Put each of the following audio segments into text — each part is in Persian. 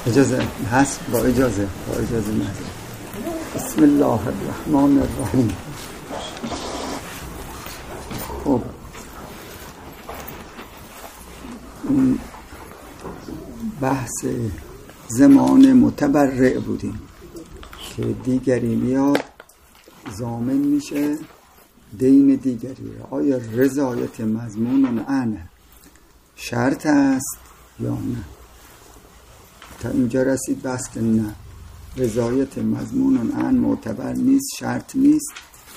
اجازه هست؟ با اجازه من. بسم الله الرحمن الرحیم. خب بحث زمان متبرع بودیم که دیگری میاد ضامن میشه دین دیگری را. آیا رضایت مضمون عنه شرط است یا نه؟ تا اینجا رسید بحث که نه، رضایت مضمون عنه معتبر نیست، شرط نیست،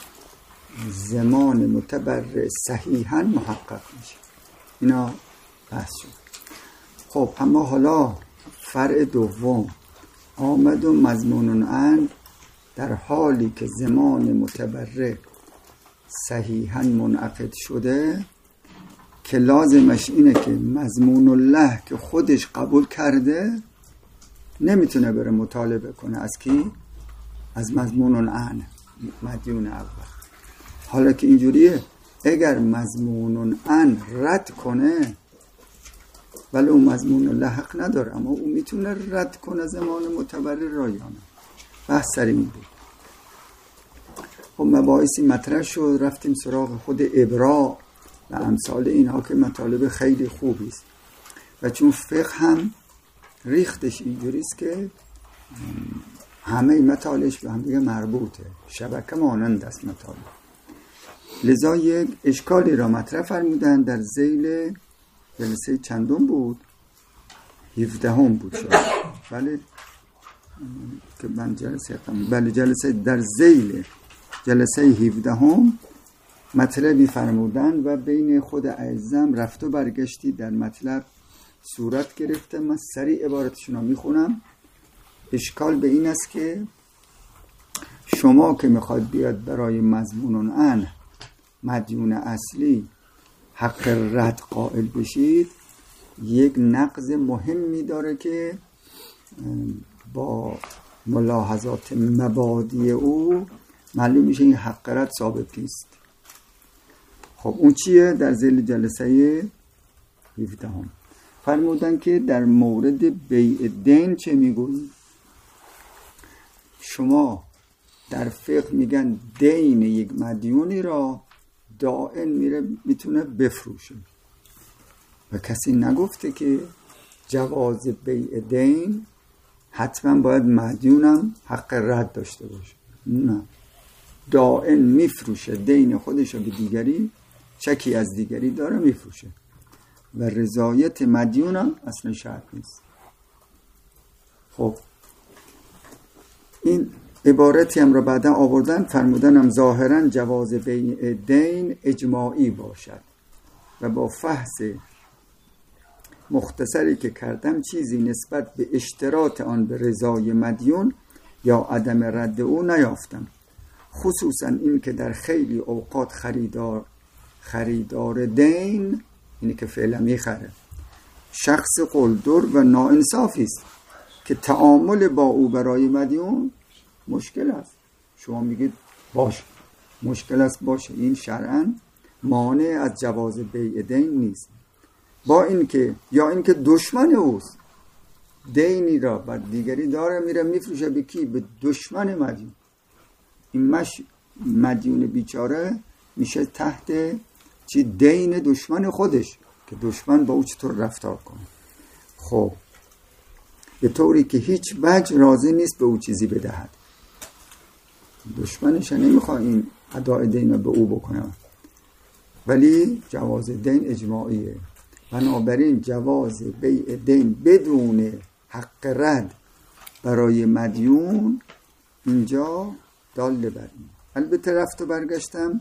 زمان متبرع صحیحاً محقق میشه. اینا بحث شد. خب اما حالا فرع دوم آمد و مضمون عنه در حالی که زمان متبرع صحیحاً منعقد شده که لازمش اینه که مضمون الله که خودش قبول کرده نمیتونه بره مطالبه کنه از کی؟ از مضمون عنه، مدیون اول. حالا که اینجوریه، اگر مضمون عنه رد کنه ولی اون مضمون الله حق نداره، اما اون میتونه رد کنه زمان متبرع را یا نه. بحث سر این بود. خب مباحثی مطرح شد، رفتیم سراغ خود ابراء و امثال اینها که مطالب خیلی خوبی است و چون فقه هم ریختش اینجوریست که همه مطالبش به هم دیگه مربوطه، شبکه مانند است مطالب. لذا یک اشکالی را مطرح فرمودن در ذیل جلسه چندم بود؟ 17 بود شد. بله که من جلسه بله جلسه در ذیل جلسه 17 مطلبی فرمودن و بین خود اعظم رفت و برگشتی در مطلب صورت گرفته. من سریع عبارتشون رو میخونم. اشکال به این است که شما که میخواد بیاد برای مضمون عنه مدیون اصلی حق رد قائل بشید، یک نقض مهمی داره که با ملاحظات مبادی او معلوم میشه این حق رد ثابت نیست. خب اون چیه؟ در ذیل جلسه 17 فرمودن که در مورد بیع دین چه میگویی؟ شما در فقه میگن دین یک مدیونی را دائن میتونه بفروشه و کسی نگفته که جواز بیع دین حتما باید مدیونم حق رد داشته باشه. نه، دائن میفروشه دین خودش رو به دیگری، چکی از دیگری داره میفروشه و رضایت مدیونم اصلا شرط نیست. خب این عبارتی هم را بعدا آوردن، فرمودن هم ظاهرا جواز بیع دین اجماعی باشد و با فحص مختصری که کردم چیزی نسبت به اشتراط آن به رضای مدیون یا عدم رد او نیافتم، خصوصا این که در خیلی اوقات خریدار دین، اینی که فعلا میخره، شخص قلدر و ناانصافی است که تعامل با او برای مدیون مشکل است. شما میگید باشه مشکل است، باشه، این شرعاً مانع از جواز بیع دین نیست. با اینکه یا اینکه دشمن اوست، دینی را بر دیگری داره میره میفروشه به کی؟ به دشمن مدیون. این مدیون بیچاره میشه تحت چی؟ دین دشمن خودش که دشمن با او چطور رفتار کنه. خب به طوری که هیچ وجه راضی نیست به او چیزی بدهد. دشمنش نمیخواد این اداء دین رو به او بکنه، ولی جواز دین اجماعیه. بنابراین جواز بیع دین بدون حق رد برای مدیون اینجا دال بر این. البته رفت و برگشتم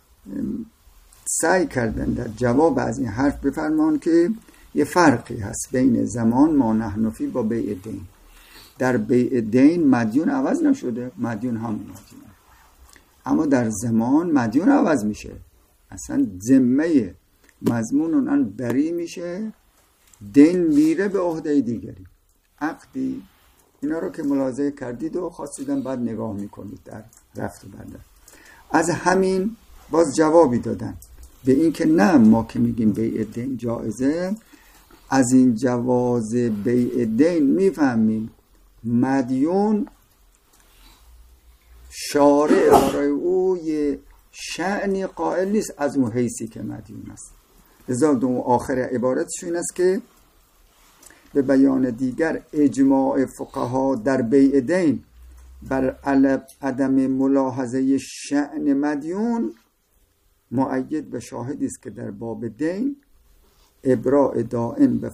سعی کردن در جواب از این حرف بفرمان که یه فرقی هست بین زمان ما نحن فی با بیع دین. در بیع دین مدیون عوض نشده، مدیون همون مدیونه، اما در زمان مدیون عوض میشه، اصلا ذمه مضمون اون بری میشه، دین میره به عهده دیگری. عقدی اینا رو که ملاحظه کردید و خواستیدم بعد نگاه میکنید در رفت و برگشت. از همین باز جوابی دادن به این که نه، ما که میگیم بیع دین جایزه، از این جواز بیع دین میفهمیم مدیون شارع برای او یه شأنی قائل نیست از اون حیثی که مدیون است. لذا آخر عبارتش این است که به بیان دیگر اجماع فقها در بیع دین بر عدم ملاحظه شأن مدیون مؤید به شاهدی است که در باب دین ابراء دائم به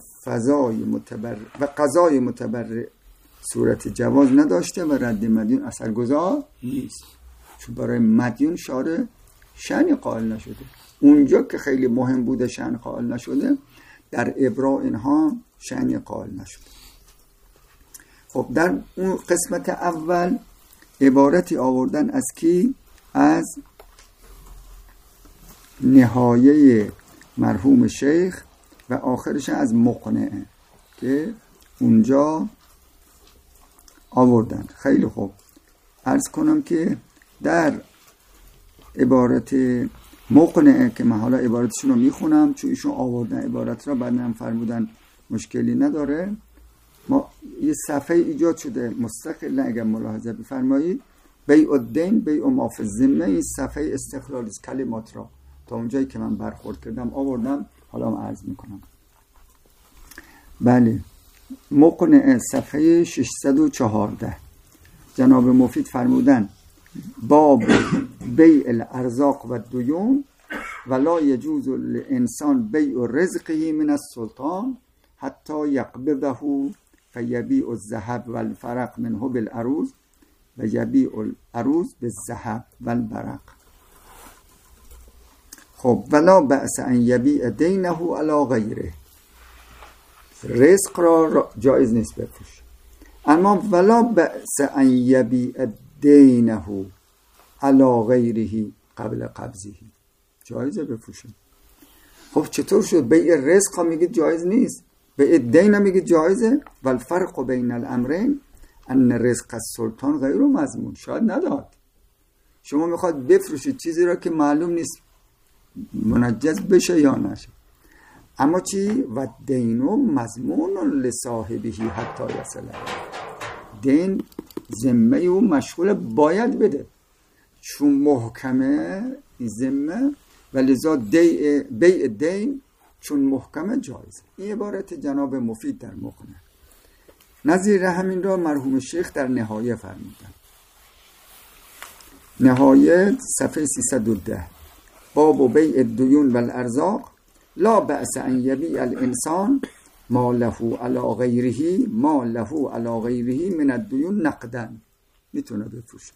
قضای متبرع صورت جواز نداشته و رد مدیون اثرگذار نیست، چون برای مدیون شارع شأن قائل نشده. اونجا که خیلی مهم بوده شأن قائل نشده، در ابراء اینها شأن قائل نشده. خب در اون قسمت اول عبارتی آوردن از کی؟ از نهایه مرحوم شیخ و آخرش از مقنعه که اونجا آوردن. خیلی خوب، عرض کنم که در عبارت مقنعه که من حالا عبارتشون رو میخونم چون ایشون آوردن عبارت را، بعد هم فرمودن مشکلی نداره. ما یه صفحه ایجاد شده مستقل، اگر ملاحظه بفرمایید، بیع الدین بیع ما فی الذمه، این صفحه استقلال کلمات را تا اونجایی که من برخورد کردم آوردم، حالا هم عرض میکنم. بله، مقنعه صفحه 614 جناب مفید فرمودن باب بیع الارزاق و دیون ولا یجوز للانسان بیع رزقه من السلطان حتی یقبضه فیبیع الذهب والفرق منه بالعروض و یبیع العروض بالذهب والبرق. خب ولا بأس ان یبیع دینه علی غیره، رزق را جایز نیست بفروشه، اما ولا بأس ان یبیع دینه علی غیره قبل قبضه، جایزه بفروشه. خب چطور شد بیع رزق میگید جایز نیست، بیع دین میگید جایزه؟ والفرق بین الامرین ان رزق السلطان غیر مضمون، شاید نداد. شما میخواد بفروشید چیزی را که معلوم نیست منجز بشه یا نشه، اما چی؟ و دینو مضمون لصاحبه حتی یصل، دین ذمه او مشغول باید بده چون محکمه ذمه، و لذا بیع دین چون محکمه جایز. این عبارت جناب مفید در مقنعه. نظیر همین را مرحوم شیخ در نهایه فرمودن. نهایه صفحه 310 باب بیع الدیون والارزاق لا بأس ان یبیع الانسان ما له علی غیره من الدیون نقدا، میتونه بفروشه.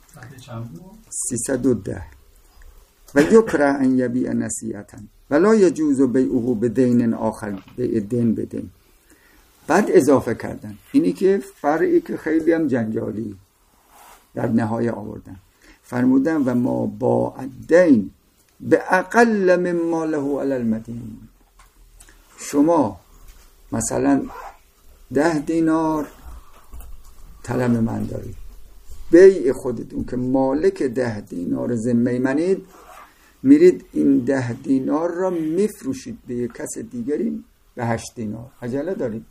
310 و یکره ان یبیع نصیحتا ولا یجوز بیعه بدین آخر، بیع دین بدین. بعد اضافه کردن اینی که فرعی که خیلی هم جنجالی در نهایه آوردن، فرمودن و ما با الدین به اقل مما له علی المدین. شما مثلا 10 دینار طلب من دارید، بیع خودتون که مالک 10 دینار ذمه منید، میرید این 10 دینار را میفروشید به کس دیگری به 8 دینار، عجله دارید.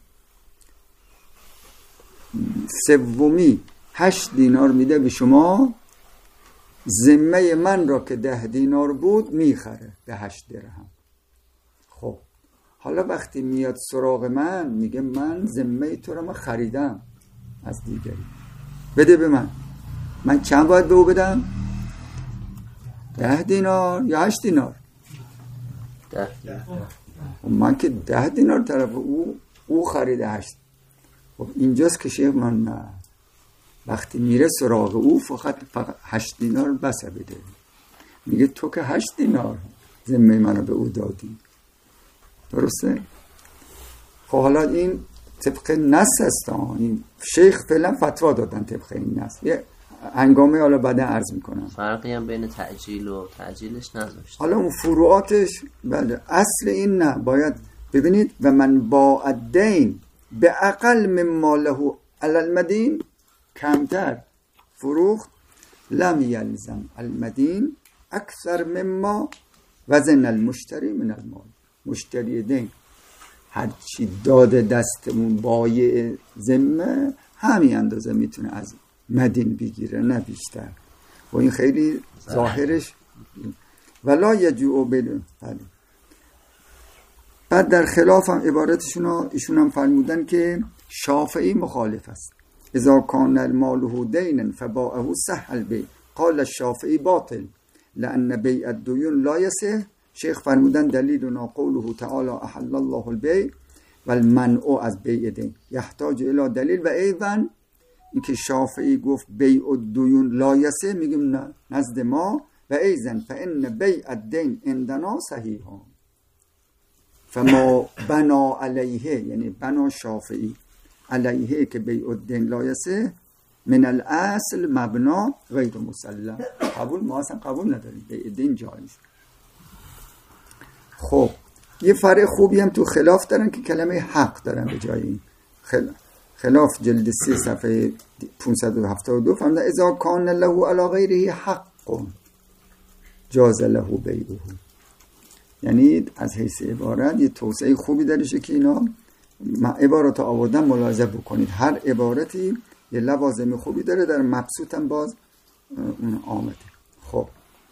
سومی 8 دینار میده به شما، ذمه من را که 10 دینار بود میخره به 8 درهم. خب حالا وقتی میاد سراغ من میگه من ذمه تو را من خریدم از دیگری، بده به من چند باید به او بدم؟ 10 دینار یا 8 دینار؟ 10. من که 10 دینار طرف او خریده 8. خب اینجاست که شیخ من نه، وقتی میره سراغ او فقط 8 دینار بس بده. میگه تو که 8 دینار ذمه منو به او دادی، درسته؟ خب حالا این طبق نص است، این شیخ فعلا فتوا دادن طبق این نص. یه هنگامه حالا بعدا عرض میکنم فرقی هم بین تعجیل و تعجیلش نذاشت. حالا اون فروعاتش بله، اصل این نه، باید ببینید و من با الدین به اقل مما له علی المدین، کمتر فروخت، لم یلزم المدین اکثر مما وزن المشتری من المال. مشتری دین هرچی داده دستمون بایع ذمه همین اندازه میتونه از مدین بگیره، نه بیشتر. و این خیلی ظاهرش ولا یجوع بدون. بعد در خلاف هم عبارتشون ایشون هم فرمودن که شافعی مخالف است. اذا کان المال دینا فباعه صح البیع. قال الشافعی باطل لان بیع الدیون لا یصح. شیخ فرمودن دلیلنا قوله تعالی احل الله البیع و المنع از بیع دین یحتاج الی دلیل. و ایضا اینکه شافعی گفت بیع الدیون لا یصح، میگیم نه نزد ما. و ایضا فان بیع الدین عندنا صحیح فما بنا علیه، یعنی بنا شافعی علیه که بیع الدین لا یصح من الاصل مبنا غیر مسلم. قبول ما اصلا قبول نداریم، بیع دین جایز. خب یه فرق خوبی هم تو خلاف دارن که کلمه حق دارن به جای این. خلاف جلد 3 صفحه 572 فرمودن اذا کان له علی غیره حق جاز له بیعه. یعنی از حیث عبارت یه توسعه خوبی درشه که اینا عبارات آوردن ملاحظه بکنید. هر عبارتی یه لوازم خوبی داره، در مبسوط هم باز اون آمده. خب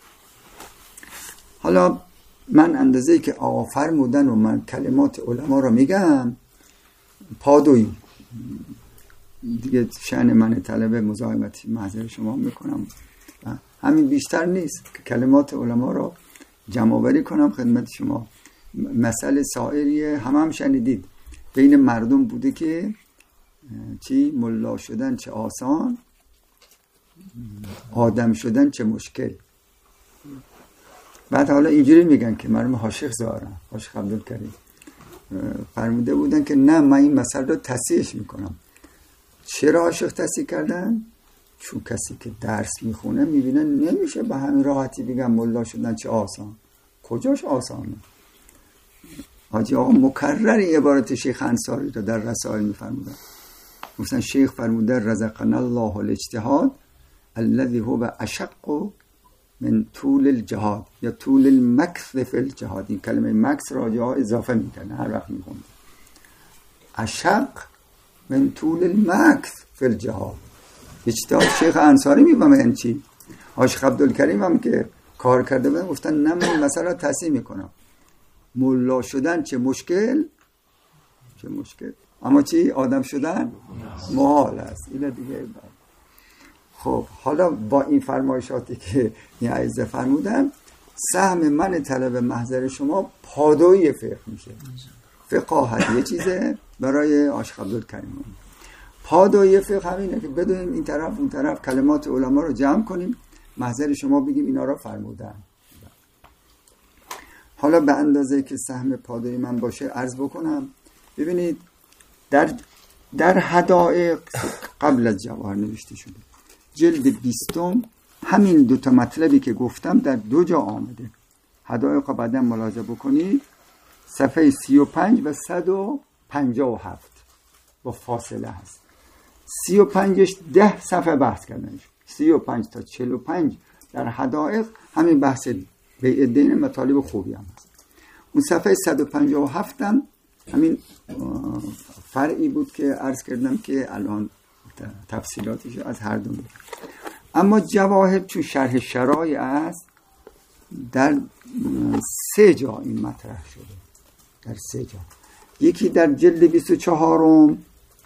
حالا من اندازه‌ای که آقا فرمودن و من کلمات علما رو میگم پادویی دیگه، شأن من طلبه مزاحمتی محضر شما میکنم، همین بیشتر نیست که کلمات علما رو جمع‌آوری کنم خدمت شما. مسئله سائریه هم شنیدید بین مردم بوده که چی ملا شدن چه آسان، آدم شدن چه مشکل. بعد حالا اینجوری میگن که مرحوم حاشق زارن، حاشق عبدالکریم فرموده بودن که نه من این مسئله رو تصحیحش میکنم. چرا حاشق تصحیح کردن؟ چون کسی که درس میخونه میبینه نمیشه به همین راحتی بگم ملا شدن چه آسان. کجاش آسانه؟ حاجی آقا مکرر این عبارت شیخ انصاری رو در رسائل میفرمودن. مثلا شیخ فرموده رزقنا الله الاجتهاد الذي هو اشق من طول الجهاد یا طول المکث فی الجهاد. این کلمه مکث راجع ها اضافه میکنه هر وقت میخونده. اشق من طول المکث فی الجهاد. اجتهاد شیخ انصاری میفهمه یعنی چی. حاشق عبدالکریم هم که کار کرده بودن گفتن نه من مثلا تصحیح میکنم ملا شدن چه مشکل چه مشکل، اما چی آدم شدن محال است. این دیگه خب حالا با این فرمایشاتی که این عزیزه فرمودن سهم من طلب محضر شما پادوی فقه میشه. فقاهت یه چیزه برای حاشق عبدالکریم. پادوی فقه همینه که بدونیم این طرف اون طرف کلمات علما رو جمع کنیم محضر شما بگیم اینا رو فرمودن. حالا به اندازه که سهم پادوی من باشه عرض بکنم. ببینید در حدائق قبل از جواهر نوشته شده جلد 20 همین دوتا مطلبی که گفتم در 2 جا آمده. حدائق بعدا ملاحظه بکنید صفحه 35 و 157 با فاصله هست. 35ش 10 صفحه بحث کردنش، 35 تا 45 در حدائق همین بحث بیع دین مطالب خوبی هم هست. اون صفحه 157 هم همین فرعی بود که عرض کردم که الان تفصیلاتش از هر دو میگم. اما جواهر چون شرح شرایع است در 3 جا این مطرح شده، در 3 جا. یکی در جلد 24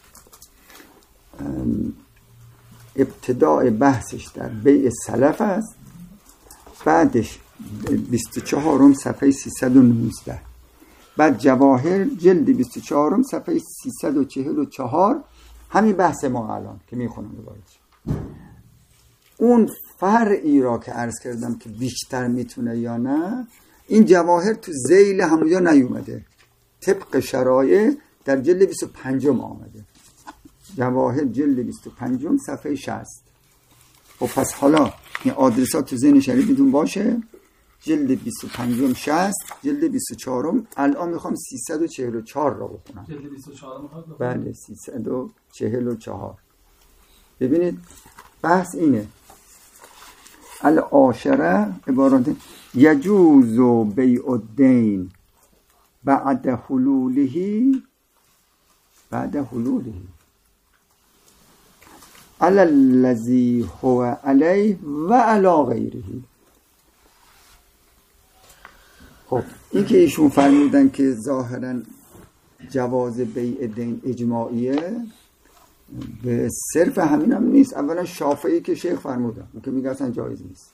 ابتداء بحثش در بیع سلف است، بعدش 24 صفحه 319. بعد جواهر جلد 24 صفحه 344 همین بحث ما الان که میخونم دوبارش. اون فرعی را که عرض کردم که بیشتر میتونه یا نه، این جواهر تو ذیل همونجا نیومده، طبق شرایع در جلد 25 آمده. جواهر جلد 25 صفحه 60. و پس حالا این آدرسات تو ذهن شریفتون باشه. جلد 25 60، جلد 24 الان میخوام 344 را بخونم. جلد 24 میخواد؟ بله 344. ببینید بحث اینه. العاشره عبارت یجوز بیع الدین بعد حلولهی علی الذی هو علیه و علی غیره. خب این که ایشون فرمودن که ظاهرا جواز بیع دین اجماعیه، به صرف همین هم نیست. اولا شافعی که شیخ فرمودن که میگه اصلا جایز نیست.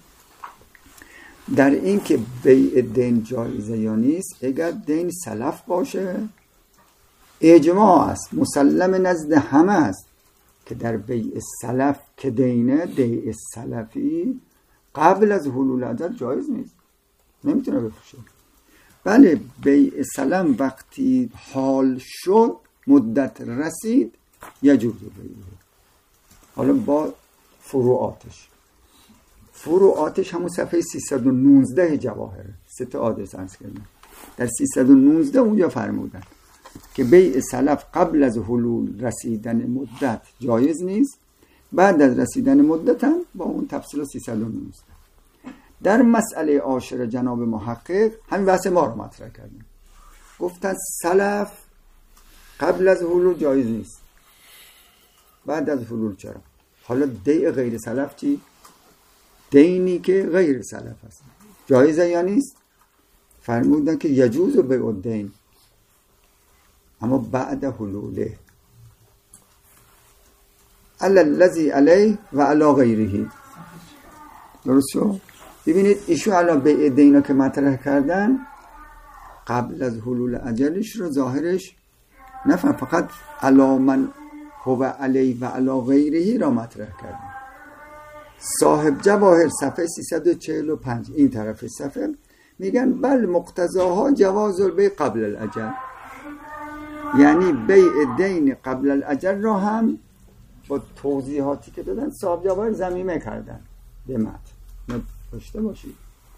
در این که بیع دین جایزه یا نیست، اگر دین سلف باشه اجماع است، مسلم نزد همه است که در بیع سلف که دینه، بیع سلفی قبل از حلول اجل جایز نیست، نمیتونه بفروشه. بله بیع سلم وقتی حال شد، مدت رسید، یجوز بیعه. حالا با فروعاتش همون صفحه 319 جواهره، 3 آدرس عرض کردن. در 319 اونجا فرمودن که بیع سلف قبل از حلول رسیدن مدت جایز نیست، بعد از رسیدن مدت هم با اون تفصیل 319. در مسئله عاشر جناب محقق همین بحث ما رو مطرح کردیم، گفتن سلف قبل از حلول جایز نیست، بعد از حلول چرا؟ حالا دیع غیر سلف چی؟ دینی که غیر سلف هست جایزه یا نیست؟ فرمودن که یجوز بیع الدین اما بعد حلوله علی الذی علیه و علی غیره. درست شد؟ ببینید ایشون الان بیع دینا که مطرح کردن قبل از حلول اجلش رو ظاهرش نفهم، فقط علی من هو علیه و علی غیره را مطرح کردن. صاحب جواهر صفحه 345 این طرف صفحه میگن بل مقتضاها جواز البیع قبل الاجل، یعنی بیع دین قبل الاجل را هم با توضیحاتی که دادن صاحب جواهر ضمیمه کردن به متن داشته باشید.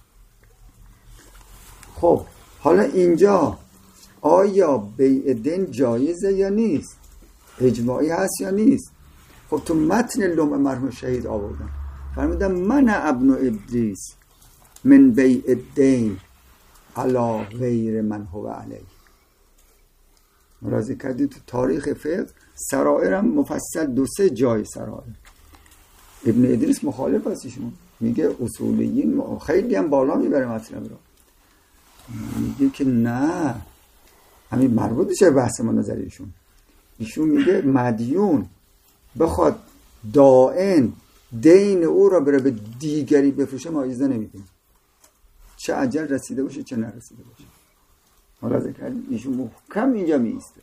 خب حالا اینجا آیا بیع دین جایزه یا نیست؟ اجماعی هست یا نیست؟ خب تو متن لمع مرحوم شهید آوردن، فرمودن من ابن ادریس من بیع دین علی غیر من هو علیه. ملاحظه کردید تو تاریخ فقه سرائرم مفصل 2-3 جای سرائر. ابن ادریس مخالف هستیشون، میگه اصولیین خیلی هم بالا میبره مطلب رو، میگه که نه همین مربوط میشه بحث ما نظریشون. ایشون میگه مدیون بخواد دائن دین او را بره به دیگری بفروشه ما اجازه نمیدیم، چه اجل رسیده باشه چه نرسیده باشه. ملاحظه کردید ایشون محکم اینجا میسته.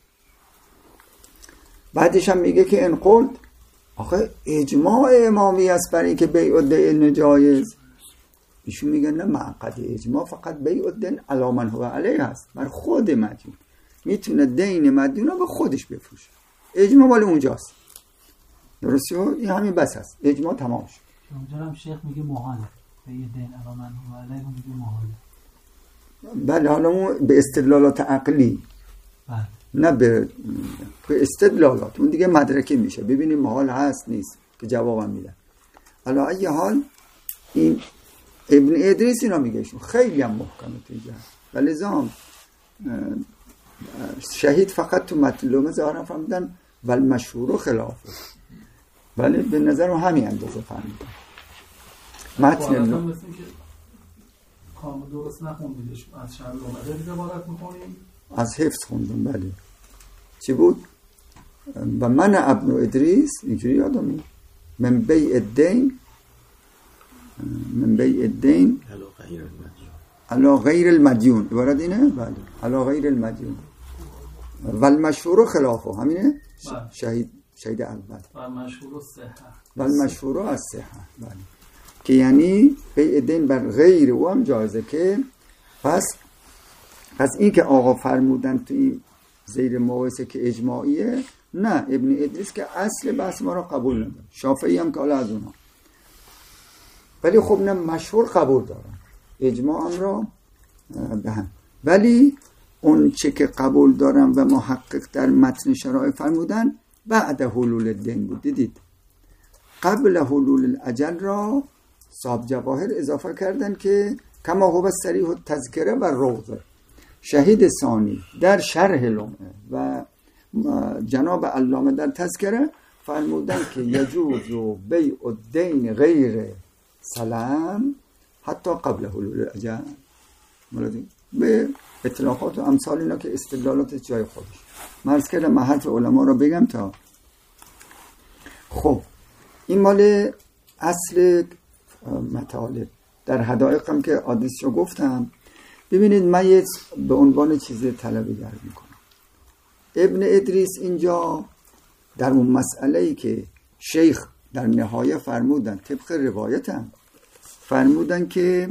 بعدش هم میگه که ان قلت، آخه اجماع امامی است برای اینکه بیع الدین جایز. ایشون میگه نه، معقد اجماع فقط بیع الدین علی من هو علیه هست، بر خود مدیون میتونه دین مدیون رو به خودش بفروشه، اجماع مال اونجاست. درسته؟ این همین بس هست، اجماع تمام شد. اونجا هم شیخ میگه محاله بیع دین علی من هو علیه، میگه محاله. بله حالا اون به استدلالات عقلی، بله نه به استدلالات، اون دیگه مدرکی میشه، ببینیم محال هست نیست که جوابم میدن. حالا ای حال این ابن ادریس اینا میگه ایشون خیلی هم محکمه تو اینجا، ولی زام شهید فقط تو مطلومه ظاهرا فهمیدن ولی مشهور خلافه، ولی به نظر همین اندازه فهمیدن. متن مثل که کامل درست نخوندیدش، از شرح اومده عبارت میکنیم، از حفظ خوندم. بله چی بود؟ و من ابن ادریس اینجوری یادم میاد من بیع الدین علی غیر المدیون، عبارت اینه؟ بله علی غیر المدیون و المشهور خلافه، همینه؟ شهید اول و المشهور الصحه و المشهور الصحه، بله که یعنی بیع دین بر غیر او هم جایزه. که پس این که آقا فرمودن تو این زیر مباحثه که اجماعیه، نه ابن ادریس که اصل بحث ما را قبول نداره، شافعی هم که حالا از اونها، ولی خب نه مشهور قبول دارن، اجماع هم را بهم. ولی اون چه که قبول دارن و محقق در متن شرائع فرمودن بعد حلول دین بود. دیدید قبل حلول الاجل را صاحب جواهر اضافه کردن که کما هو صریح التذکره و روضه، شهید ثانی در شرح لمعه و جناب علامه در تذکره فرمودن که یجوز بیع الدین غیر سلام حتی قبل حلول الاجل. به اطلاقات و امثال اینا که استدلالات جای خودش. مرز کردم من حرف علما رو بگم تا خب این مال اصل مطالب. در حدائق هم که آدرسشو گفتم، ببینید من یه به عنوان چیز طلبی گرد میکنم. ابن ادریس اینجا در اون مسئله‌ای که شیخ در نهایه فرمودن، طبق روایتم فرمودن که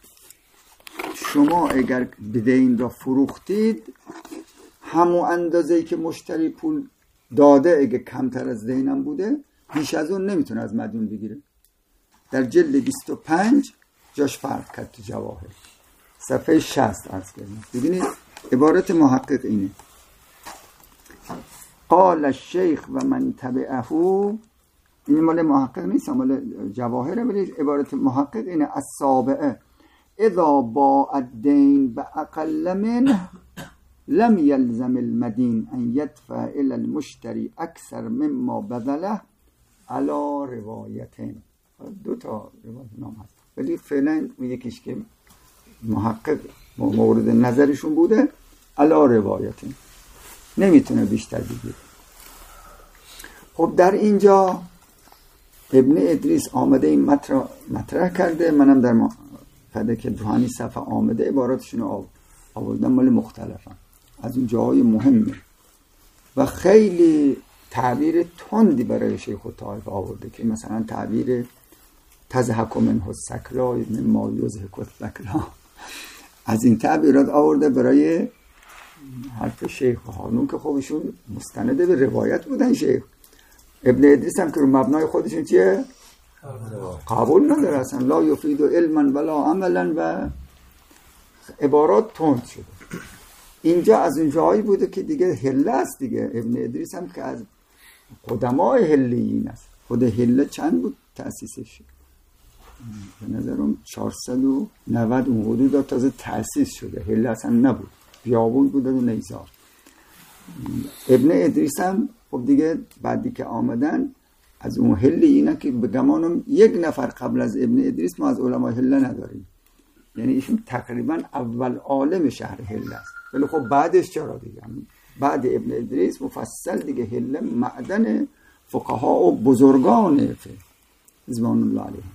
شما اگر بدین را فروختید همون اندازه‌ای که مشتری پول داده اگه کمتر از دینم بوده بیش از اون نمیتونه از مدیون بگیره. در جلد 25 جاش فرق کرد تو جواهر صفحه 60 عرض کردم. ببینید عبارت محقق اینه: قال الشیخ و من تبعه، این مال محقق نیست، مال جواهره، ولی عبارت محقق اینه: السابعه اذا باع الدین باقل منه لم يلزم المدين ان يدفع الى المشتري اكثر مما بذله على روایتین. دو تا روایت نام هست ولی فعلا یکیش که محقق مورد نظرشون بوده على روایتین، نمیتونه بیشتر بگیره. خب در اینجا ابن ادریس آمده این مطرح کرده، منم در فدک دوحانی صفحه آمده عباراتشون آوردم، مال مختلفم از اون جاهای مهمه و خیلی تعبیر تندی برای شیخ الطائفه آورده که مثلا تعبیر تضحک منه السکلا مما یضحک الثکلا، از این تعبیرات آورده برای حرف شیخ هانون که خودشون مستند به روایت بودن. شیخ ابن ادریس هم که رو مبنای خودشون چیه؟ قبول نداره اصلا، لا یفید علما ولا عملا و عبارات تند شده. اینجا از اون جایی بوده که دیگه هله است دیگه. ابن ادریس هم که از قدمای هلیین است. خود هله چند بود تأسیسش؟ به نظرم 490 اون حدود تازه تأسیس شده. هله اصلا نبود، بیابون بود و نیزار. ابن ادریس هم خب دیگه بعدی که آمدن از اون هلیینه که به گمانم یک نفر قبل از ابن ادریس ما از علمای هله نداریم، یعنی ایشون تقریبا اول عالم شهر هله است. ولی خب بعدش چرا دیگه بعد ابن ادریس مفصل دیگه هله معدن فقها و بزرگان رضوان الله علیهم.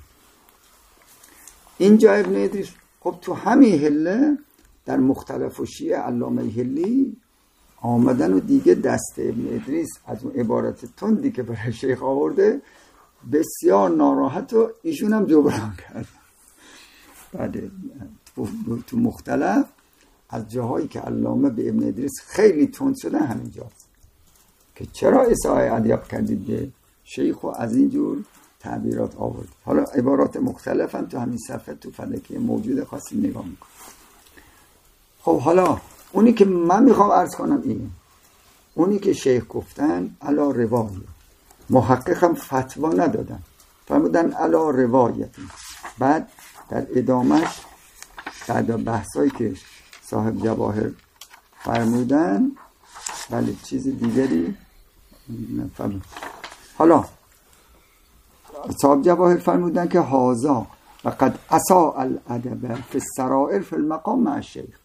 اینجا ابن ادریس خب تو همین هله در مختلف و شیعه علامه هلی آمدن و دیگه دست ابن ادریس از اون عبارت تندی که برای شیخ آورده بسیار ناراحت و ایشون هم جبران کرد. بعد تو مختلف از جاهایی که علامه به ابن ادریس خیلی تند شدن همینجاست که چرا اساءه ادب کردید به شیخ و از اینجور تعبیرات آورد. حالا عبارات مختلف هم تو همین صفحه تو فلکی موجود خاصی نگاه میکنم. خب حالا اونی که من میخوام عرض کنم اینه، اونی که شیخ گفتن علا روایت، محقق هم فتوا ندادن، فرمودن علا روایت. بعد در ادامهش بعد بحثایی که صاحب جواهر فرمودن ولی چیز دیگری نفهمید. حالا صاحب جواهر فرمودن که هازا و قد اساء الادب فی السرائر فی المقام مع الشیخ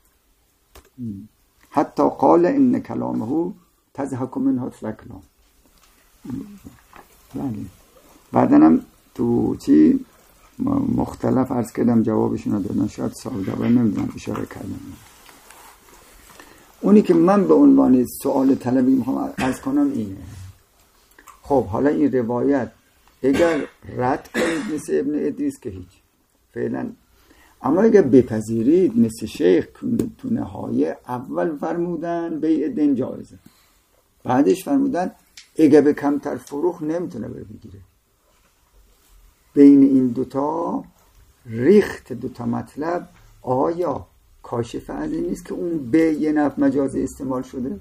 حتی قال ان کلامه تضحک منه الثکلا. بله بعدنم تو چی مختلف عرض کردم جوابشون رو دادن، شاید صاحب جواهر نمیدونم اشاره کردم. اونی که من به عنوان سوال طلبی میخوام عرض کنم اینه. خب حالا این روایت اگر رد کنید مثل ابن ادریس که هیچ فعلا، اما اگر بپذیرید مثل شیخ تو نهایه اول فرمودن بیع دین جایزه، بعدش فرمودن اگر به کمتر فروخ نمیتونه بگیره. بین این دوتا ریخت دوتا مطلب آیا کاشف از این نیست که اون بیع یه نفع مجازی استعمال شده؟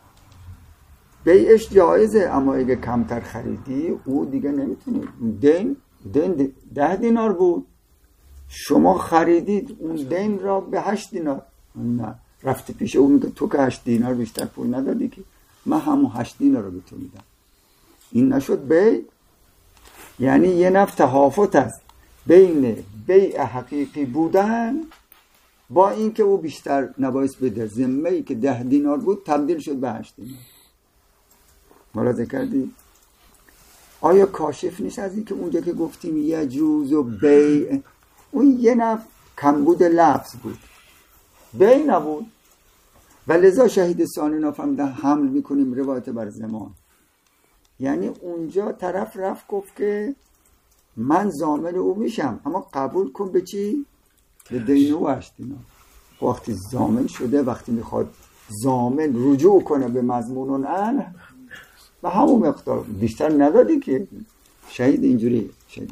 بیعش جایزه اما اگه کمتر خریدی او دیگه نمیتونه. دین 10 دینار بود، شما خریدید اون دین را به 8 دینار، نه رفته پیش او میگه تو که 8 دینار بیشتر پول ندادی که من همون 8 دینار رو به تو میدم. این نشد بیع. یعنی یه نفع تهافت است بین بیع حقیقی بودن با این که او بیشتر نبایست بده. ذمه‌ای که 10 دینار بود تبدیل شد به 8 دینار. ملاحظه کردی؟ آیا کاشف نیست از این که اونجا که گفتیم یجوز و بیع، اون یه نفع کمبود لفظ بود، بیع نبود و لذا شهید ثانی نفهمیده حمل میکنیم روایت بر زمان. یعنی اونجا طرف رفت گفت که من ضامن او میشم، اما قبول کن به چی؟ به دین او 8 دینار. وقتی ضامن شده، وقتی میخواد ضامن رجوع کنه به مضمون عنه و همون مقدار بیشتر ندادی که شهید اینجوری شهید.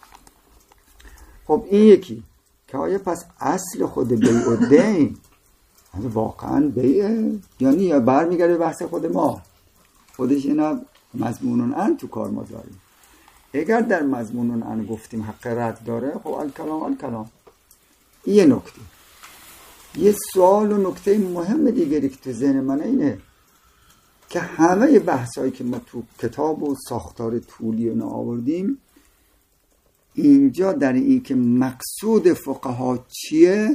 خب این یکی که آیا پس اصل خود بیع و دین واقعا بیعه یعنی یا برمیگرده بحث خود ما خودش اینا مضمون عنه تو کار ما داریم. اگر در مضمون عنه گفتیم حق رد داره، خب الکلام این یه نکته. یه سوال و نکته مهم دیگری که تو ذهن من اینه که همه بحثایی که ما تو کتاب و ساختار طولی رو آوردیم اینجا در این که مقصود فقها چیه،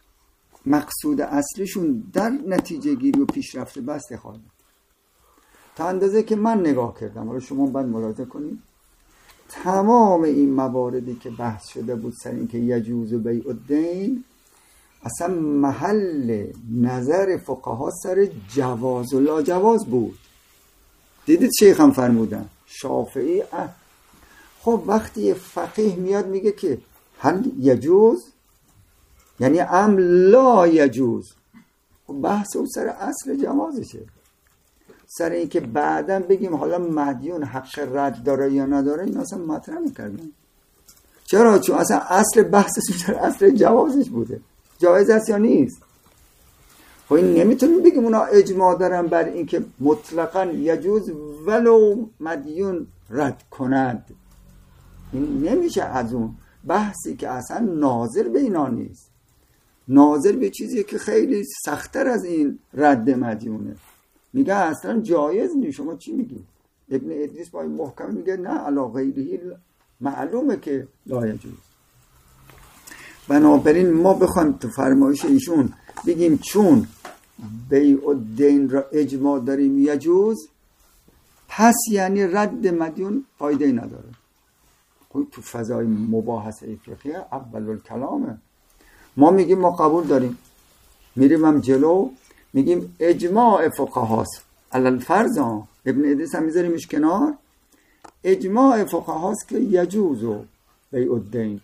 مقصود اصلیشون در نتیجه گیری و پیشرفت بحث خواهد. تا اندازه که من نگاه کردم، حالا شما باید ملاحظه کنید، تمام این مواردی که بحث شده بود سر این که یجوز بیع الدین، اصلا محل نظر فقها سر جواز و لا جواز بود. دیدید شیخ هم فرمودن شافعی خب وقتی فقیه میاد میگه که هل یجوز یعنی ام لا یجوز، خب بحث او سر اصل جوازشه. سر این که بعدم بگیم حالا مدیون حق رد داره یا نداره این اصلا مطرح میکردن. چرا؟ چون اصلا اصل بحثش سر اصل جوازش بوده. جایز است یا نیست؟ خب این نمیتونیم بگیم اونا اجماع دارن بر این که مطلقاً یجوز ولو مدیون رد کند. این نمیشه از اون بحثی که اصلا ناظر به اینا نیست، ناظر به چیزی که خیلی سخت‌تر از این رد مدیونه. میگه اصلا جایز نیست. شما چی میگی؟ ابن ادریس با این محکم میگه نه علی غیره معلومه که لا یجوز. بنابراین ما بخوایم تو فرمایش ایشون بگیم چون بیع الدین را اجماع داریم یجوز، پس یعنی رد مدیون فایده نداره. خب تو فضای مباحثه فقهی اول الکلامه. ما میگیم ما قبول داریم، میریم هم جلو میگیم اجماع فقهاست علل فرض. ابن ادریس هم میذاریمش کنار. اجماع فقهاست که یجوز بیع الدین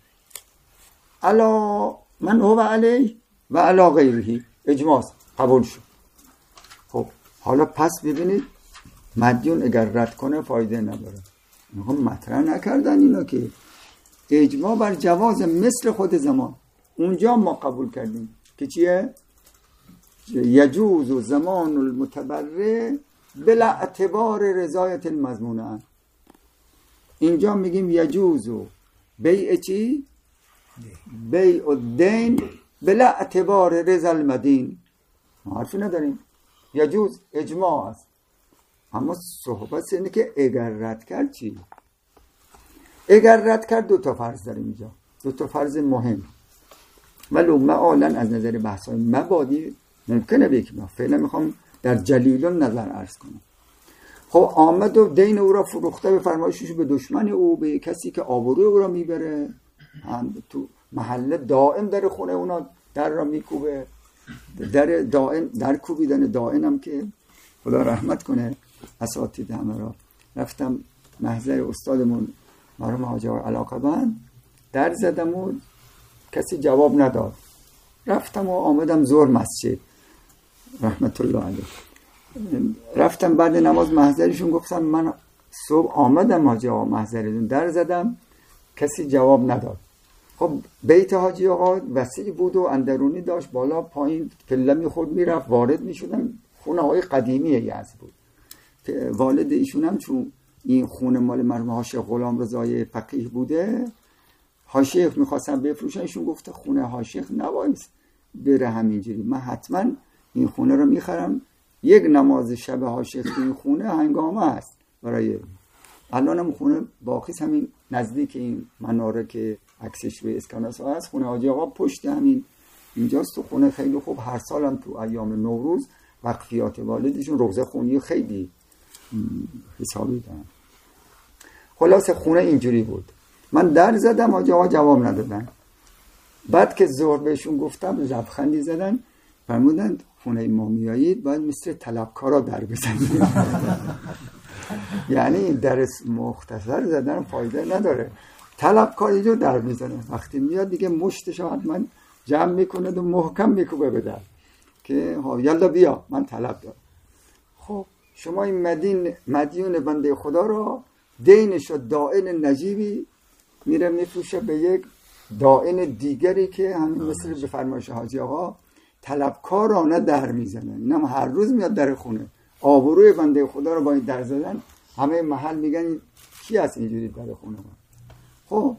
علا من هو علیه و علا غیره، اجماع قبول شد. خب حالا پس ببینید مدیون اگر رد کنه فایده نداره. مطرح نکردن اینا که اجماع بر جواز مثل خود زمان. اونجا ما قبول کردیم که چیه؟ یجوز و زمان المتبرع بلا اعتبار رضایت المضمون. اینجا میگیم یجوز و بیع چی؟ بیع الدین بلا اعتبار رضا المدین. ما حرفی نداریم، یجوز اجماع است. اما صحبت اینه که اگر رد کرد چی؟ اگر رد کرد 2 تا فرض داریم اینجا، 2 تا فرض مهم. ولو معالا از نظر بحث‌های مبادی ممکنه بگیم. من فعلا میخوام در جلیل نظر عرض کنم. خب آمد و دین او را فروخته به فرمایشش به دشمن او، به کسی که آبروی او را میبره، هم تو محله دائم در خونه اونا در را میکوبه. در دائم در کوبیدن دائم هم که خدا رحمت کنه اساتید همه را. رفتم محضر استادمون مرحوم حاجی علاقه‌مند، در زدم و کسی جواب نداد. رفتم و آمدم ظهر مسجد رحمت الله علیه. رفتم بعد نماز محضرشون گفتم من صبح آمدم حاجی آقا محضرتون، در زدم کسی جواب نداد. خب بیت حاجی آقا وسیع بود و اندرونی داشت، بالا پایین پله میخورد میرفت، وارد میشدم. خونه های قدیمی یزد بود. والد ایشون هم چون این خونه مال مرحوم حاجی غلام رضای فقیه بوده، حاشیخ میخواستن بفروشن، ایشون گفته خونه حاشیخ نبایست بره همینجوری. من حتما این خونه رو میخرم، یک نماز شب عاشق این خونه هنگامه است برای الانم خونه باقیس همین نزدیک این مناره که عکسش به اسکناس هست، خونه حاجی آقا پشت همین اینجاست. تو خونه خیلی خوب، هر سالم تو ایام نوروز وقفیات والدشون روزه خونی خیلی حسابی دارن. خلاصه خونه اینجوری بود. من در زدم، حاجی آقا جواب ندادن. بعد که ظهر بهشون گفتم لبخندی زدن، فرمودند خونه ما میایید باید مثل طلبکارا در بزنید. یعنی این درس مختصر زدن فایده نداره، طلبکاری جو در میزنه، وقتی میاد دیگه مشتشو حتما جمع میکنه و محکم میکوبه به در که ها یلا بیا من طلب دارم. خب شما این مدیون بنده خدا رو دینش و دائن نجیبی میره میفروشه به یک دائن دیگری که همین مثل به فرمایش حاجی آقا طلبکارانه در میزنه. اینم هر روز میاد در خونه، آبروی بنده خدا رو با این در زدن همه محل میگن کی هست اینجوری در خونه ما. خب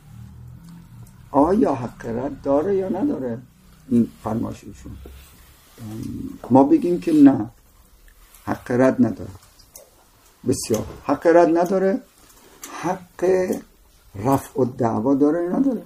آیا حق رد داره یا نداره این فرمایششون؟ ما بگیم که نه، حق رد نداره. بسیار حق رد نداره. حق رفع الدعوا داره یا نداره؟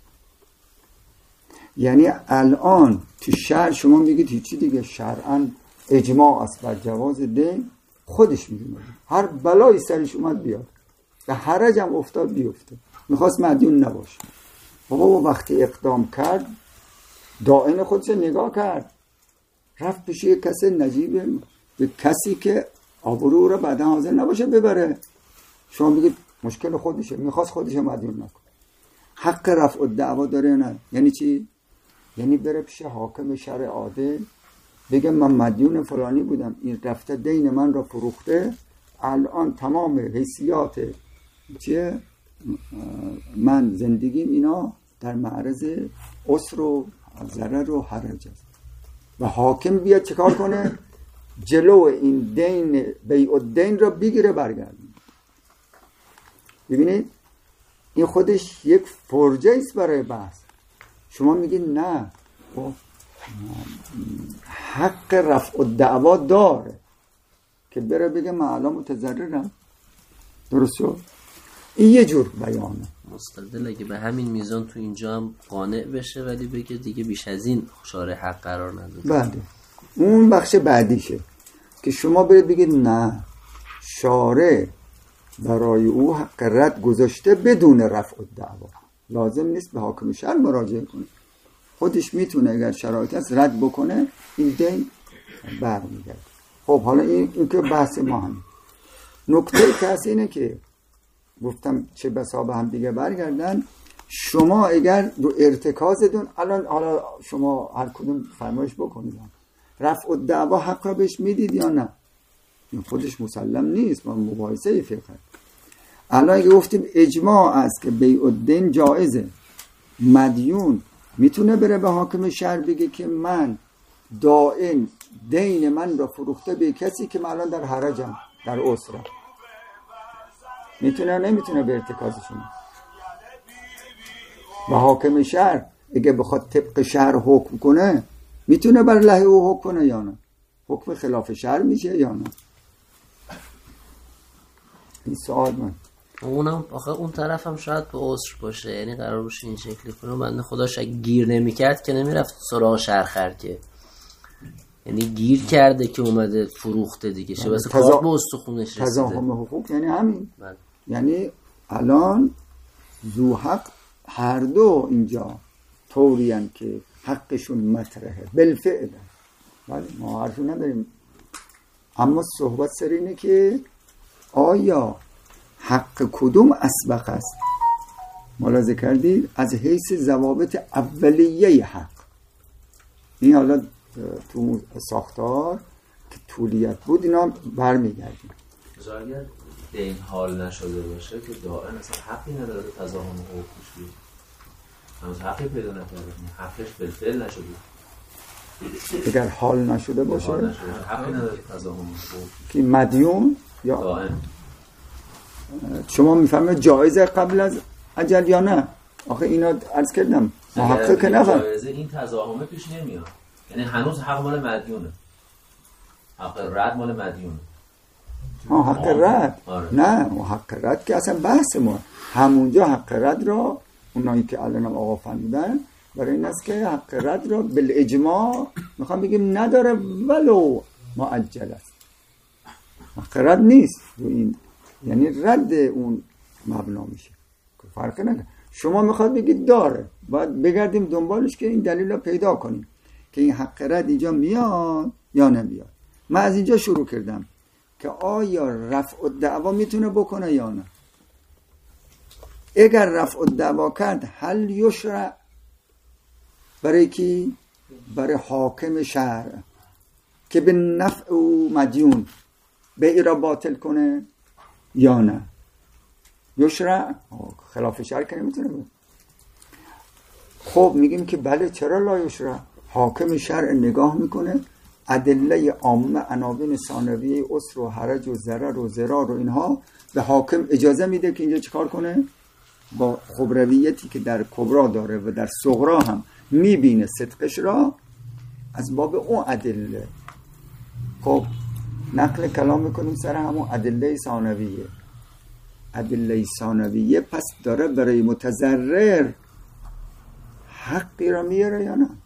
یعنی الان تو شرع شما میگید هیچی دیگه، شرعاً اجماع است بر جواز دین، خودش میدونه هر بلایی سرش اومد بیاد، به حرج هم افتاد بیفته، میخواست مدیون نباشه. بابا وقتی اقدام کرد دائن خودش نگاه کرد، رفت پیش یک کسی نجیب، به کسی که آبرو رو بعدا حاضر نباشه ببره. شما بگید مشکل خودشه، میخواست خودش مدیون نکنه. حق رفع الدعوا داره نه؟ یعنی چی؟ یعنی بره پیش حاکم شرع عادل بگه من مدیون فلانی بودم، این رفته دین من را فروخته، الان تمام حیثیات چیه من زندگیم اینا در معرض عسر و ضرر و حرج است. و حاکم بیاد چیکار کنه؟ جلو این دین بیع الدین را بگیره برگردونه. ببینید این خودش یک فرجه است برای بحث. شما میگید نه، حق رفع الدعوا داره که بره بگه من الان متضررم. درست شد؟ این یه جور بیانه. مستدل اگه به همین میزان تو اینجا هم قانع بشه ولی بگه دیگه بیش از این شارع حق قرار نداده. بله اون بخش بعدیشه که شما برید بگید نه، شارع برای او حق رد گذاشته بدون رفع الدعوا، لازم نیست به حاکم شرع مراجعه کنه، خودش میتونه اگر شرایط هست رد بکنه، این دین برمیگرده. خب حالا این که بحث ما هم نکته کسی اینه که گفتم چه بسا به هم دیگه برگردن. شما اگر رو ارتکازتون الان حالا شما هر کدوم فرمایش بکنید، رفع الدعوا حق را بهش میدید یا نه؟ این خودش مسلم نیست، ما مباحثه فقه. الان اگه گفتیم اجماع است که بیع الدین جایزه، مدیون میتونه بره به حاکم شهر بگه که من دائن دین من را فروخته به کسی که من الان در حرجم، در عسرم. میتونه نمیتونه به ارتکازشون؟ و حاکم شهر اگه بخواد طبق شهر حکم کنه میتونه بر لحه او حکم کنه یا نه؟ حکم خلاف شهر میشه یا نه؟ این سوال من. اونم آخه اون طرف هم شاید به عذر باشه، یعنی قرار باشه این شکلی کنه، بنده خداش اگه گیر نمیکرد که نمیرفت سراغ شرخر، که یعنی گیر کرده که اومده فروخته دیگه، چه واسه کار به استخونش رسیده. تضاهم حقوق یعنی همین. یعنی الان ذو حق هر دو اینجا طورین که حقشون مطرحه بالفعل، ولی ما حرفی نداریم. اما صحبت سر اینه که آیا حق کدوم اسبق است؟ ملاحظه کردید از حیث ضوابط اولیه حق. این حالا تو ساختار که طولیت بود اینا برمیگردیم. اگر دین حال نشده باشه که دائن اصلا حقی نداره تضاهم حقوقش بیاد، هنوز حقی پیدا نکرده، حقش بالفعل نشده. اگر حال نشده باشه حقی نداره تضاهم حقوق که مدیون یا دائن. شما میفهمید جایزه قبل از اجل یا نه؟ آخه اینا عرض کردم محقق نفهم این تضاهمه پیش نمیاد، یعنی هنوز حق مال مدیونه، حق رد مال مدیونه. حق رد نه، حق رد که اصلا بحث ما همونجا حق رد را اونایی که الانم آقا فرمودن برای این است که حق رد را بالاجماع میخوام بگیم نداره ولو معجل است. حق رد نیست رو این، یعنی رد اون مبنا میشه، فرق نکنه. شما میخواد بگید داره، باید بگردیم دنبالش که این دلیل رو پیدا کنیم که این حق رد اینجا میاد یا نمیاد. من از اینجا شروع کردم که آیا رفع الدعوا میتونه بکنه یا نه. اگر رفع الدعوا کرد هل یشرع برای کی؟ برای حاکم شهر که به نفع او مدیون بیع را باطل کنه یا نه؟ یشرع خلاف شرع که نمیتونه بود. خب میگیم که بله، چرا لا یشرع؟ حاکم شرع نگاه میکنه ادله عامه عناوین ثانویه عسر و حرج و ضرر و ضرار و اینها به حاکم اجازه میده که اینجا چیکار کنه؟ با خبرویتی که در کبرا داره و در صغرا هم میبینه صدقش را، از باب اون ادله خب نقل کلام میکنیم سر همون ادله ثانویه. ادله ثانویه پس داره برای متضرر حقی را میاره یا نه؟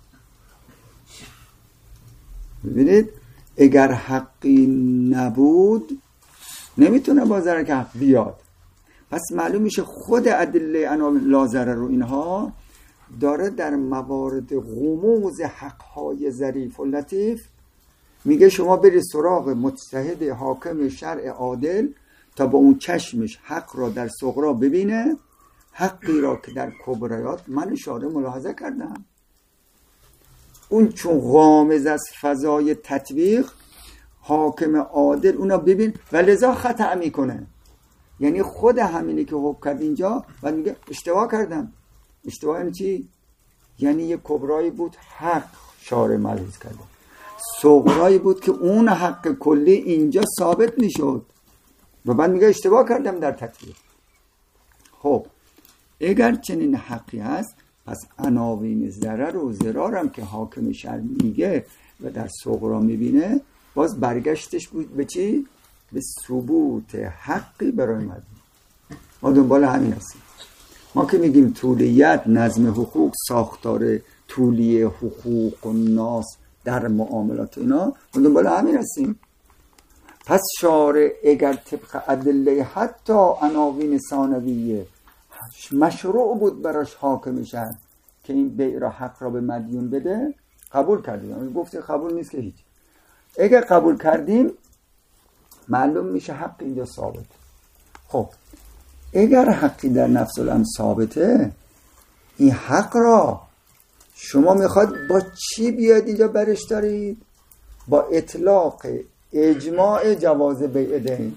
ببینید اگر حقی نبود نمیتونه با ضرر که حق بیاد. پس معلوم میشه خود ادله عناوین لا ضرر رو اینها داره در موارد غموض حقهای ظریف و لطیف میگه شما برید سراغ مجتهد حاکم شرع عادل تا با اون چشمش حق را در صغرا ببینه، حقی را که در کبریات من اشاره ملاحظه کردم اون چون غامض از فضای تطبیق حاکم عادل اونا ببین و لذا خطا میکنه. یعنی خود همینی که حکم کرد اینجا و میگه اشتباه کردم. اشتباه یعنی چی؟ یعنی یه کبرایی بود حق شارع ملحوظ کرده، صغرایی بود که اون حق کلی اینجا ثابت میشد و بعد میگه اشتباه کردم در تطبیق. خب اگر چنین حقی هست پس عناوین ضرر و ضرار هم که حاکم شرع میگه و در صغرا میبینه باز برگشتش بود به چی؟ به ثبوت حقی برای مردم. ما دنبال همین هستیم. ما که میگیم طولیت نظم حقوق ساختار طولی حقوق و ناس در معاملات اینا، ما دنبال همین هستیم. پس شارع اگر طبق ادله حتی عناوین ثانویه مشروع بود براش حاکم شهر که این بیع را حق را به مدیون بده، قبول کردیم. گفته قبول نیست که هیچ. اگر قبول کردیم معلوم میشه حق اینجا ثابت. خب اگر حقی در نفس الامر ثابته، این حق را شما میخواد با چی بیاد اینجا برش دارید؟ با اطلاق اجماع جواز بیع دین.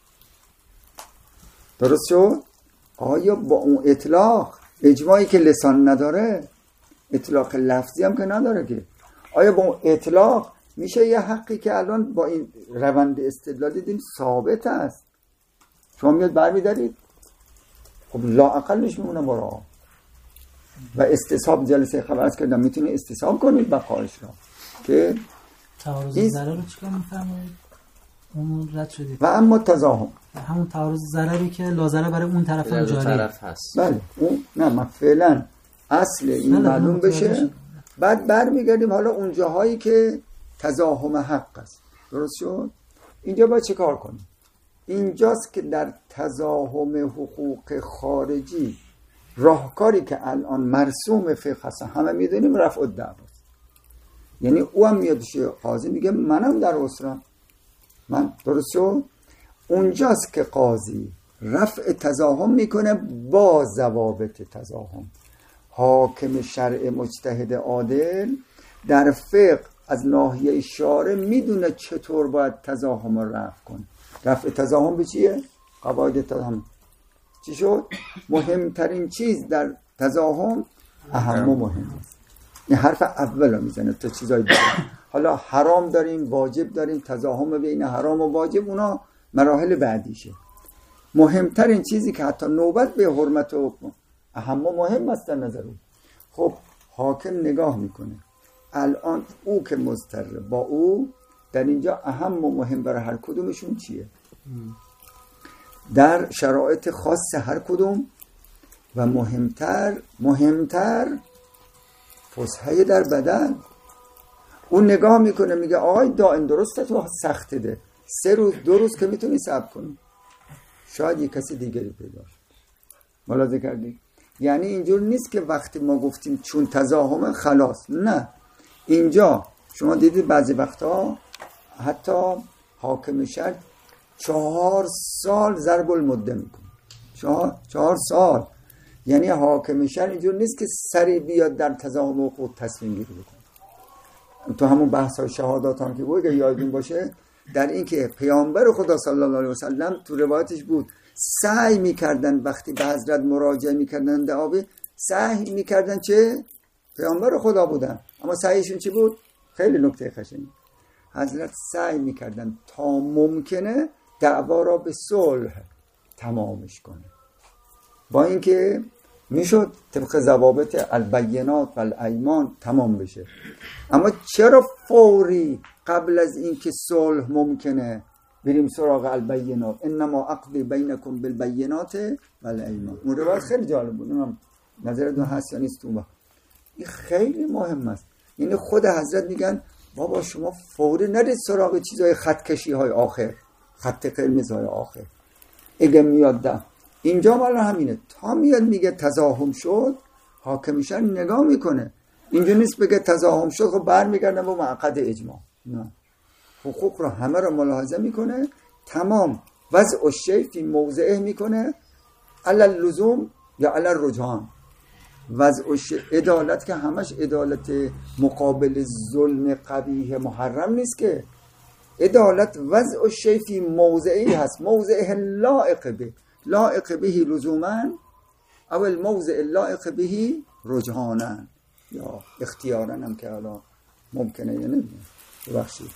درست شد؟ آیا با اون اطلاق اجماعی که لسان نداره، اطلاق لفظی هم که نداره که، آیا با اون اطلاق میشه یه حقی که الان با این روند استدلال دیدیم ثابت است شما میاد برمیدارید؟ خب لا اقلش میمونه برا و استصحاب جلسه خبر از کردم میتونه استصحاب کنید بقایش را که تعارض ضرر رو چیکار میفرمایید؟ اون رد شدید. و اما تضاهم همون تعارض ضرری که لازمه برای اون طرف هم جاری طرف هست. بله اون نه من فعلا اصل این معلوم بشه بعد برمیگردیم حالا اون جاهایی که تضاهم حق است. درست شد؟ اینجا باید چه کار کنیم؟ اینجاست که در تضاهم حقوق خارجی راهکاری که الان مرسوم فقه هست همه میدونیم رفع الدعوا. یعنی او هم میادش قاضی میگه منم در اسرم من. درست شد؟ اونجاست که قاضی رفع تضاهم میکنه با ضوابط تضاهم. حاکم شرع مجتهد عادل در فقه از ناحیه شارع میدونه چطور باید تضاهم رو رفع کنه. رفع تضاهم به چیه؟ قواعد تضاهم. چی شد؟ مهمترین چیز در تضاهم اهم و مهم است. این حرف اول رو میزنه تا چیزای دیگه. حالا حرام داریم واجب داریم، تضاهم بین حرام و واجب اونا مراحل بعدیشه. مهمترین چیزی که حتی نوبت به حرمت و اهم و مهم است در نظر او. خب حاکم نگاه میکنه الان او که مضطره با او در اینجا اهم و مهم برای هر کدومشون چیه در شرایط خاص هر کدوم و مهمتر فسحه در بدن. اون نگاه میکنه میگه آقای دائم درسته تو سخت ده 3 روز 2 روز که میتونی صبر کنی شاید یک کسی دیگری پیدا شد. ملاحظه کردی؟ یعنی اینجور نیست که وقتی ما گفتیم چون تزاحم خلاص، نه، اینجا شما دیدید بعضی وقتا حتی حاکم شهر 4 سال ضرب المده میکنه. 4 سال. یعنی حاکم شهر اینجور نیست که سریع بیاد در تزاحم حقوق تصمیم گیری بکنه. تو همون بحث های شهادات هم که بود که یادتون باشه در این که پیامبر خدا صلی الله علیه و سلم تو روایتش بود سعی میکردن وقتی به حضرت مراجعه میکردن دعاوی سعی میکردن چه؟ پیامبر خدا بودن اما سعیشون چی بود؟ خیلی نکته خشنی. حضرت سعی میکردن تا ممکنه دعوا را به صلح تمامش کنه با اینکه میشد طبق ضوابط البینات و الایمان تمام بشه، اما چرا فوری قبل از اینکه صلح ممکنه بریم سراغ البینات؟ انما اقضی بینکم بالبینات و الایمان. اون روایت خیلی جالب بود، اونم نظرتون هست یا نیست؟ این خیلی مهم است. یعنی خود حضرت میگن بابا شما فوری نرید سراغ چیزهای خط کشی های آخر، خط قرمز های آخر. اگه میاد ده اینجا مالا همینه، تا میاد میگه تزاحم شد حاکم شهر نگاه میکنه، اینجا نیست بگه تزاحم شد خب برمیگردن با معقد اجماع، نه، حقوق رو همه رو ملاحظه میکنه، تمام وضع الشیء فی موضعه میکنه، علی اللزوم یا علی الرجحان. وضع الشیء عدالت که همش عدالت مقابل ظلم قبیح محرم نیست که، عدالت وضع الشیء فی موضعی هست، موضعه لائق به، لائق بهی لزوما او الموضع لائق بهی رجحانا یا اختیارا هم که حالا ممکنه یا نمیدونم. ببخشید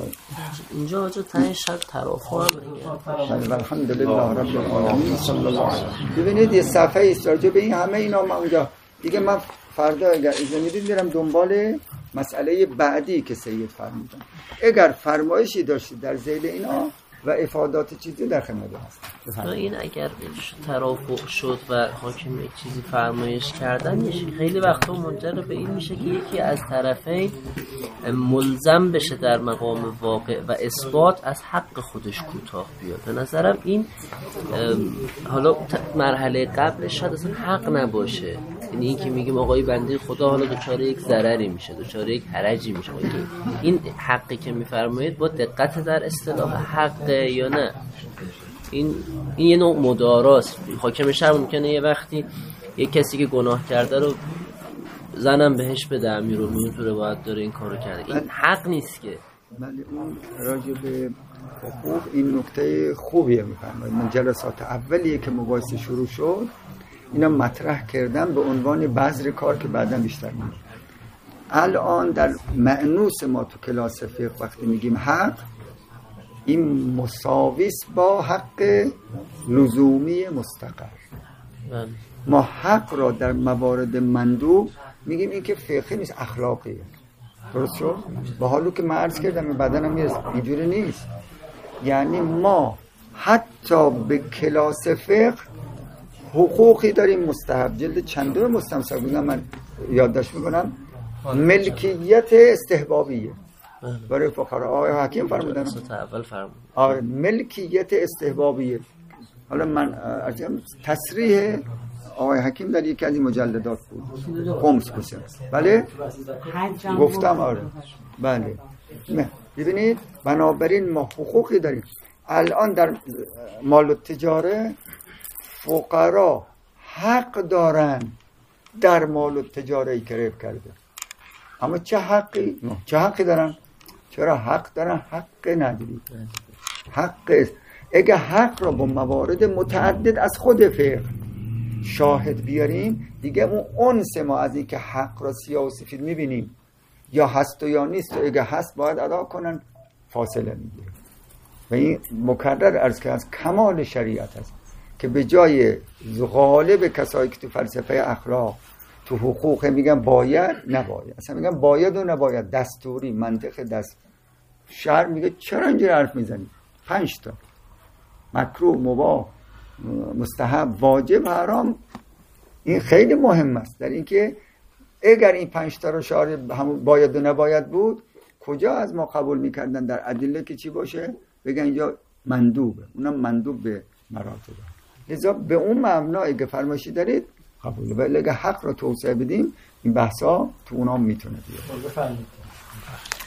اینجا آجا تنش شد ترافع هم الحمدلله رب العالمین صلی الله علیه. ببینید یه صفحه ایست راجع به این همه اینا ما اونجا دیگه من فردا اگر اجازه میدید میرم دنبال مسئله بعدی که سید فرمودن. اگر فرمایشی داشتید در ذیل اینا و افادات چیزی در خدمت هست. این اگر ترافع شد و حاکم یک چیزی فرمایش کردن خیلی وقتا منجر به این میشه که یکی از طرفین ملزم بشه در مقام واقع و اثبات از حق خودش کوتاه بیاد. به نظرم این حالا مرحله قبلش شاید اصلا حق نباشه، یعنی این که میگیم آقای بنده خدا حالا دچار یک ضرری میشه، دچار یک حرجی میشه، این حقی که میفرمایید با دقت در اصطلاح حق یا نه؟ این یه نوع مداراست. حاکم شهر ممکنه یه وقتی یک کسی که گناه کرده رو زنم بهش بده، امیر رو میتونه باید داره این کارو کرده، این حق نیست که. ولی اون راجع به حقوق این نکته خوبیه میفرماید. من جلسات اولیه که مباحثه شروع شد اینا مطرح کردم به عنوان بذر کار که بعداً بیشتر میشه. الان در معنوس ما تو کلاس فقه وقتی میگیم حق، این مساویست با حق لزومی مستقر. ما حق را در موارد مندوب میگیم این که فقهی نیست، اخلاقیه. درست شد؟ با حالی که من عرض کردم بعداً هم اینجوری نیست. یعنی ما حتی به کلاس فقه حقوقی داریم مستحب. جلد چندم مستمسک بودم من یادداشت میکنم، ملکیت استحبابیه برای فقرا. آقای حکیم فرمودن آقای ملکیت استحبابیه. حالا من تصریح آقای حکیم در یکی از این مجلدات بود، خمس بسیم. بله گفتم آره بله. ببینید بنابراین ما حقوقی داریم. الان در مال التجاره فقرا حق دارن در مال التجاره کرب کرده، اما چه حقی دارن؟ چرا حق دارن؟ حق نداری. حق اگه حق را با موارد متعدد از خود فقه شاهد بیاریم دیگه اون انس ما از این که حق را سیاه و سفید میبینیم یا هست و یا نیست و اگه هست باید ادا کنن فاصله میگیره. و این مکرر عرض که از کمال شریعت هست. که به جای غالب کسایی که تو فلسفه اخلاق تو حقوق میگن باید نباید، اصلا میگن باید و نباید، دستوری، منطق دست شرع میگه چرا اینجوری حرف میزنی؟ 5 تا مکروه، مباح، مستحب، واجب، حرام. این خیلی مهم است در اینکه اگر این 5 تا رو شارع همون باید و نباید بود، کجا از ما قبول میکردن در ادله که چی باشه؟ بگن اینجا مندوبه، اونم مندوب به مراتب. لذا به اون مبنایی که فرمایشی دارید قبوله، ولی اگه حق رو توسعه بدیم این بحثا تو اونام میتونه بیاد.